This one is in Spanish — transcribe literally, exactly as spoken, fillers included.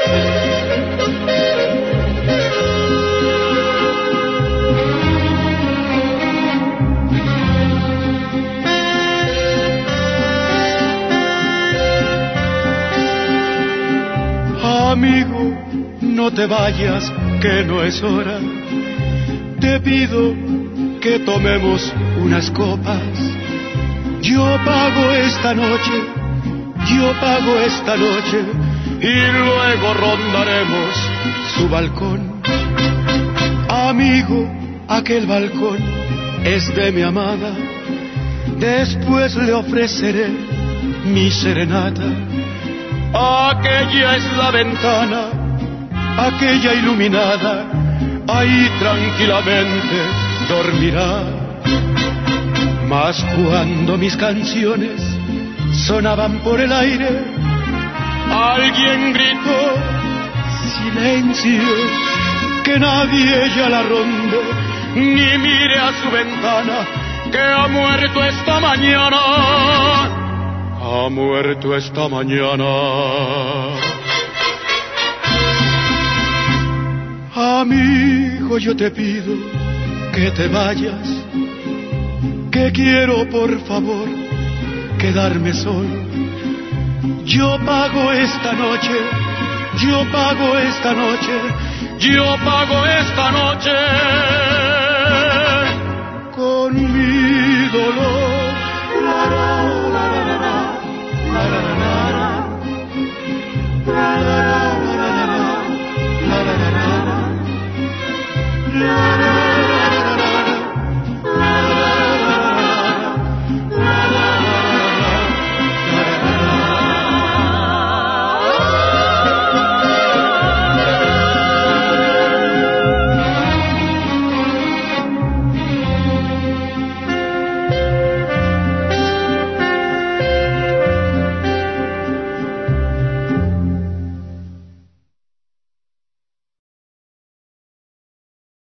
Amigo, no te vayas, que no es hora. Te pido que tomemos unas copas. Yo pago esta noche, yo pago esta noche, y luego rondaremos su balcón. Amigo, aquel balcón es de mi amada. Después le ofreceré mi serenata. Aquella es la ventana, aquella iluminada, ahí tranquilamente dormirá. Mas cuando mis canciones sonaban por el aire, alguien gritó: silencio, que nadie ya la ronde, ni mire a su ventana, que ha muerto esta mañana. Ha muerto esta mañana. Amigo, yo te pido que te vayas, que quiero por favor quedarme solo. Yo pago esta noche, yo pago esta noche, yo pago esta noche con mi dolor.